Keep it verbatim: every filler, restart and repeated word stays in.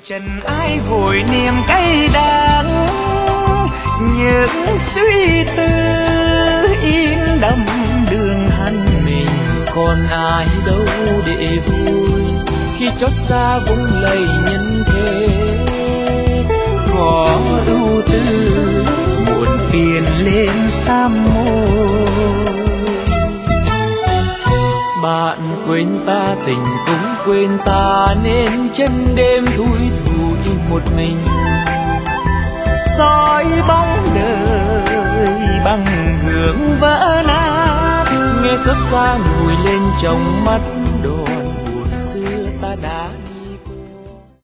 trần ai vội niềm cay đắng, những suy tư in đậm đường hắn mình. Còn ai đâu để vui khi chót xa vung lầy nhân thế, có ưu tư muộn phiền lên sám môi. Bạn quên ta tình cũng quên ta, nên chân đêm thui thủi một mình, soi bóng đời bằng hương vỡ nát, nghe xót xa ngùi lên trong mắt